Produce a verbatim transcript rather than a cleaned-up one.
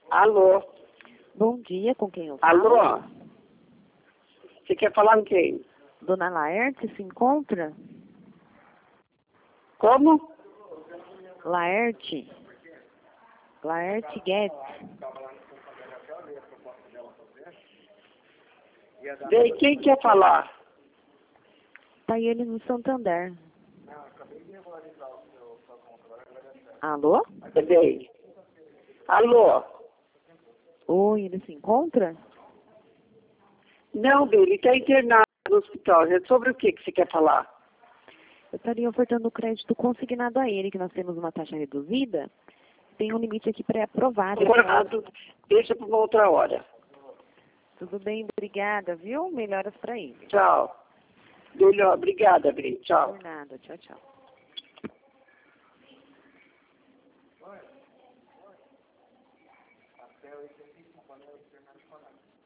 Alô? Bom dia, com quem eu falo? Alô? Você quer falar com quem? Dona Laerte se encontra? Como? Laerte. Laerte Guedes. Bem, quem quer falar? Tá ele no Santander. Alô? Bem. Alô? Oi, ele se encontra? Não, bem, ele está internado no hospital. É sobre o que que você quer falar? Eu estaria ofertando o crédito consignado a ele, que nós temos uma taxa reduzida. Tem um limite aqui pré-aprovado. Internado, deixa para uma outra hora. Tudo bem, obrigada, viu? Melhoras para ele. Tchau. Melhor, obrigada, Bem. Tchau. Por nada, tchau, tchau. Até oitenta e cinco anos internacional.